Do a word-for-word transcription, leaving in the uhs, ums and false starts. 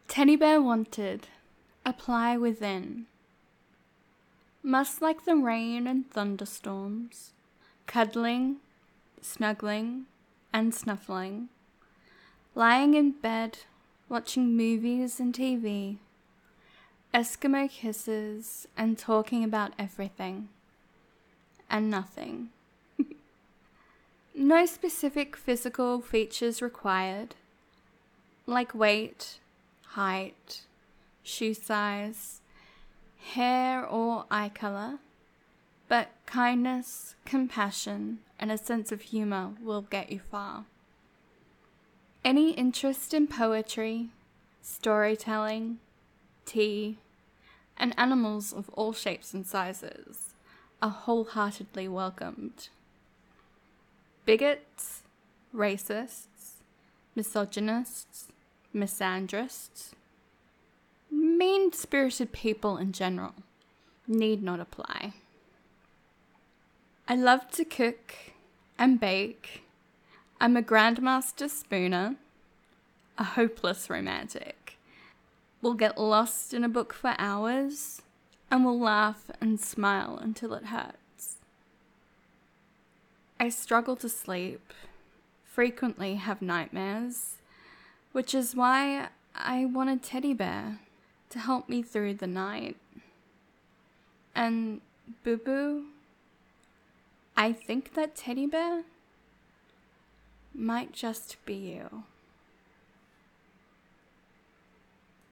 Teddy bear wanted, apply within. Must like the rain and thunderstorms, cuddling, snuggling, and snuffling, lying in bed, watching movies and T V, Eskimo kisses, and talking about everything and nothing. No specific physical features required, like weight, height, shoe size, hair or eye color, but kindness, compassion, and a sense of humor will get you far. Any interest in poetry, storytelling, tea, and animals of all shapes and sizes are wholeheartedly welcomed. Bigots, racists, misogynists, misandrists, mean-spirited people in general need not apply. I love to cook and bake. I'm a grandmaster spooner, a hopeless romantic. We'll get lost in a book for hours, and we'll laugh and smile until it hurts. I struggle to sleep, frequently have nightmares, which is why I want a teddy bear to help me through the night. And Boo Boo, I think that teddy bear might just be you.